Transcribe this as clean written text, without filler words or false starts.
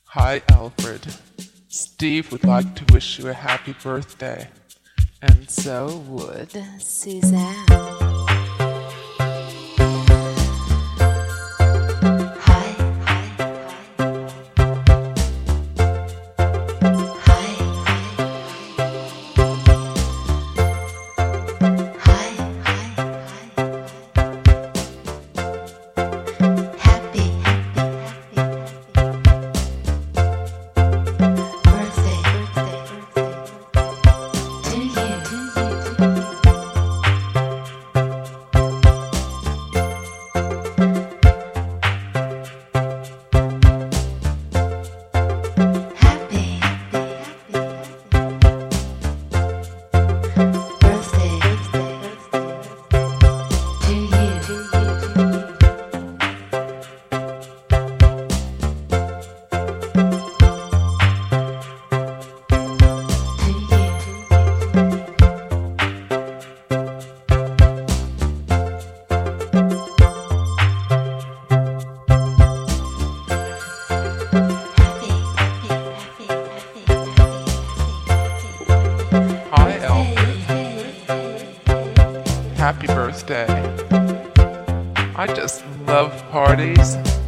Hi, Alfred. Steve would like to wish you a happy birthday. And so would Suzanne. Hi. Happy birthday to you. Happy birthday to you. Hi, Alfred. Happy birthday. I just love parties.